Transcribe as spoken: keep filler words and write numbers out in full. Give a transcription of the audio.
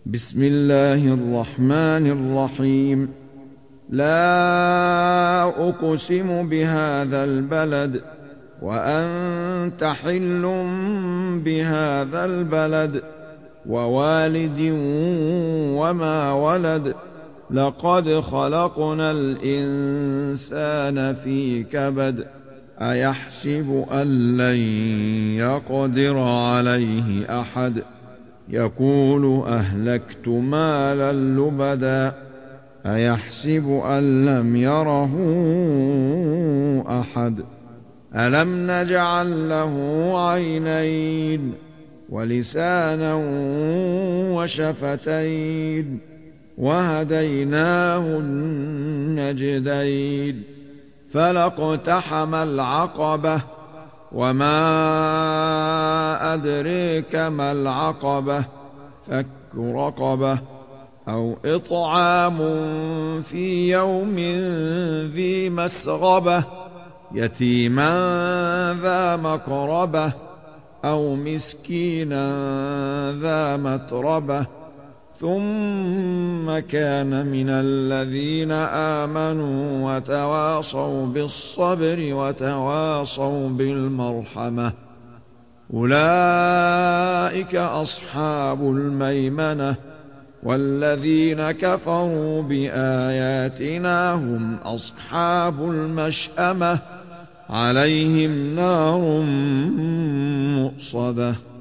بسم الله الرحمن الرحيم. لا أقسم بهذا البلد وأنت حل بهذا البلد ووالد وما ولد. لقد خلقنا الإنسان في كبد. أيحسب أن لن يقدر عليه أحد. يقول أهلكت مالا لبدا. أيحسب أن لم يره أحد. ألم نجعل له عينين ولسانا وشفتين وهديناه النجدين. فلاقتحم العقبة وما أدريك ما العقبة. فك رقبة أو إطعام في يوم ذي مسغبة يتيما ذا مقربة أو مسكينا ذا متربة. ثم كان من الذين آمنوا وتواصوا بالصبر وتواصوا بالمرحمة. أولئك أصحاب الميمنة. والذين كفروا بآياتنا هم أصحاب المشأمة. عليهم نار مؤصدة.